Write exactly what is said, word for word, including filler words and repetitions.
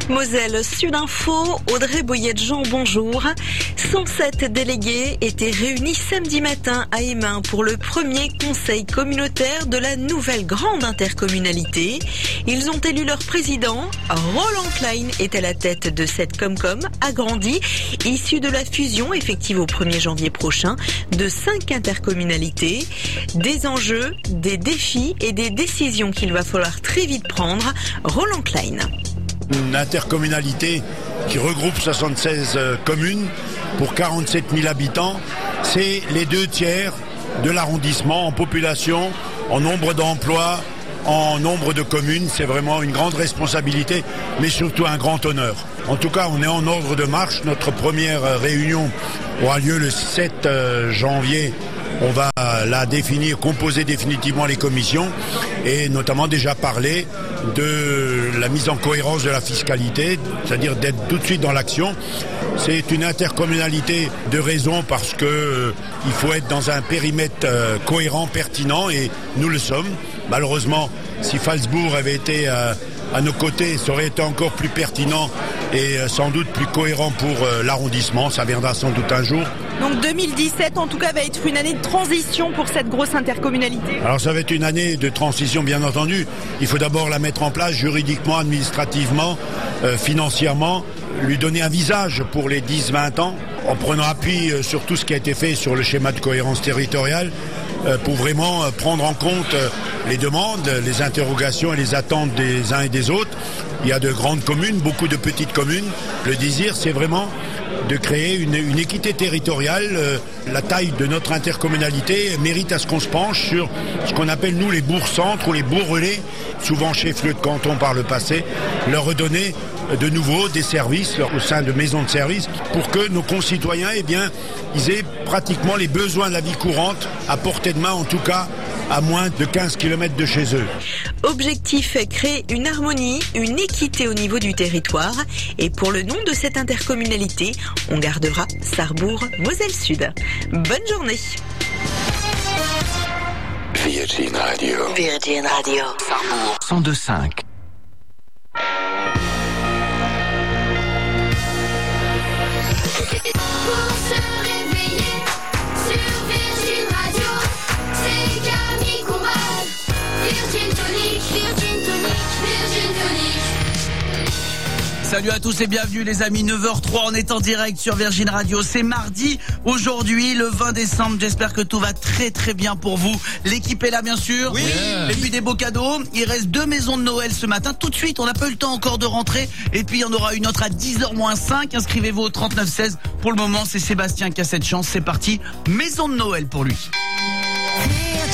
Moselle Sud Info, Audrey Boyette-Jean, bonjour. cent sept délégués étaient réunis samedi matin à Émain pour le premier conseil communautaire de la nouvelle grande intercommunalité. Ils ont élu leur président. Roland Klein est à la tête de cette Comcom agrandie, issue de la fusion effective au premier janvier prochain de cinq intercommunalités. Des enjeux, des défis et des décisions qu'il va falloir très vite prendre. Roland Klein. Une intercommunalité qui regroupe soixante-seize communes pour quarante-sept mille habitants. C'est les deux tiers de l'arrondissement en population, en nombre d'emplois, en nombre de communes. C'est vraiment une grande responsabilité, mais surtout un grand honneur. En tout cas, on est en ordre de marche. Notre première réunion aura lieu le sept janvier. On va là définir, composer définitivement les commissions et notamment déjà parler de la mise en cohérence de la fiscalité, c'est-à-dire d'être tout de suite dans l'action. C'est une intercommunalité de raison parce que euh, il faut être dans un périmètre euh, cohérent, pertinent, et nous le sommes. Malheureusement, si Phalsbourg avait été euh, à nos côtés, ça aurait été encore plus pertinent et euh, sans doute plus cohérent pour euh, l'arrondissement. Ça viendra sans doute un jour. Donc deux mille dix-sept, en tout cas, va être une année de transition pour cette grosse intercommunalité. Alors ça va être une année de transition, bien entendu. Il faut d'abord la mettre en place juridiquement, administrativement, euh, financièrement, lui donner un visage pour les dix vingt ans, en prenant appui euh, sur tout ce qui a été fait sur le schéma de cohérence territoriale, euh, pour vraiment euh, prendre en compte euh, les demandes, les interrogations et les attentes des uns et des autres. Il y a de grandes communes, beaucoup de petites communes. Le désir, c'est vraiment de créer une, une équité territoriale. Euh, la taille de notre intercommunalité mérite à ce qu'on se penche sur ce qu'on appelle, nous, les bourgs-centres ou les bourgs-relais, souvent chefs-lieux de canton par le passé, leur redonner de nouveau des services au sein de maisons de services pour que nos concitoyens, eh bien, ils aient pratiquement les besoins de la vie courante à portée de main, en tout cas à moins de quinze kilomètres de chez eux. Objectif, créer une harmonie, une équité au niveau du territoire. Et pour le nom de cette intercommunalité, on gardera Sarrebourg-Moselle Sud. Bonne journée. Virgin Radio. Virgin Radio. Sarrebourg cent deux virgule cinq. Salut à tous et bienvenue les amis, neuf heures zéro trois, on est en direct sur Virgin Radio. C'est mardi, aujourd'hui le vingt décembre, j'espère que tout va très très bien pour vous. L'équipe est là bien sûr, oui. Et puis des beaux cadeaux. Il reste deux maisons de Noël ce matin, tout de suite, on n'a pas eu le temps encore de rentrer. Et puis il y en aura une autre à dix heures moins cinq, inscrivez-vous au trente-neuf seize. Pour le moment c'est Sébastien qui a cette chance, c'est parti, maison de Noël pour lui.